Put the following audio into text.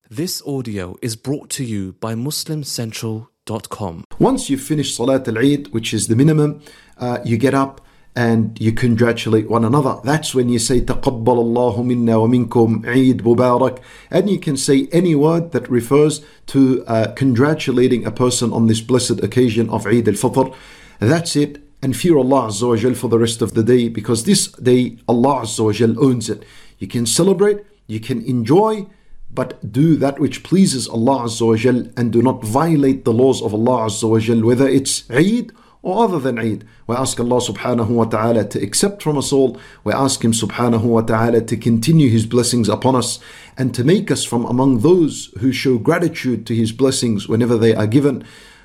This audio is brought to you by MuslimCentral.com. Once you've finished Salat al-Eid, which is the minimum, you get up and you congratulate one another. That's when you say تَقَبَّلَ اللَّهُ مِنَّا وَمِنكُمْ Eid Mubarak. And you can say any word that refers to congratulating a person on this blessed occasion of Eid al-Fitr. That's it. And fear Allah Azza wa Jal for the rest of the day, because this day Allah Azza wa Jal owns it. You can celebrate, you can enjoy, but do that which pleases Allah Azza wa Jal and do not violate the laws of Allah Azza wa Jal, whether it's Eid or other than Eid. We ask Allah subhanahu wa ta'ala to accept from us all. We ask Him subhanahu wa ta'ala to continue His blessings upon us and to make us from among those who show gratitude to His blessings whenever they are given.